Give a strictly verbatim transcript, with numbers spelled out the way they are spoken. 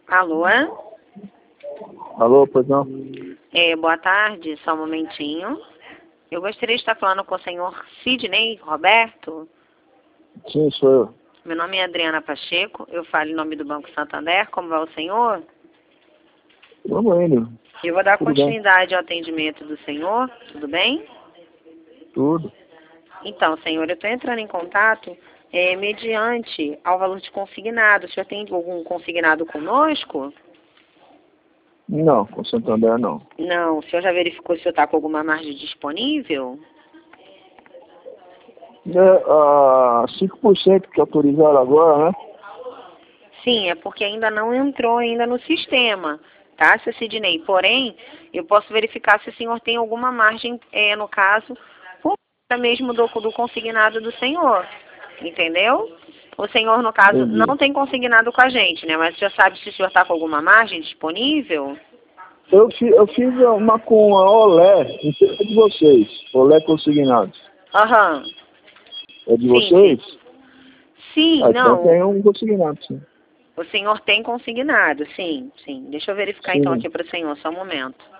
Alô? Alô, pois não? É, boa tarde, só um momentinho. Eu gostaria de estar falando com o senhor Sidney Roberto. Sim, sou eu. Meu nome é Adriana Pacheco, eu falo em nome do Banco Santander. Como vai o senhor? Vamos indo. Eu vou dar Tudo continuidade ao atendimento do senhor, tudo bem? Tudo. Então, senhor, eu estou entrando em contato é, mediante ao valor de consignado. O senhor tem algum consignado conosco? Não, com Santander não. Não. O senhor já verificou se o senhor está com alguma margem disponível? É, ah, cinco por cento que autorizaram agora, né? Sim, é porque ainda não entrou ainda no sistema, tá, seu Sidney? Porém, eu posso verificar se o senhor tem alguma margem, é, no caso, por conta mesmo do, do consignado do senhor, entendeu? O senhor, no caso, Entendi. não tem consignado com a gente, né? Mas já sabe se o senhor está com alguma margem disponível? Eu, fi- eu fiz uma com a Olé, não sei se é de vocês. Olé Consignados. Aham. É de Sim, vocês? sim. Sim, Ah, então não. tem um consignado, sim. O senhor tem consignado, sim, sim. Deixa eu verificar então Sim. aqui para o senhor, só um momento.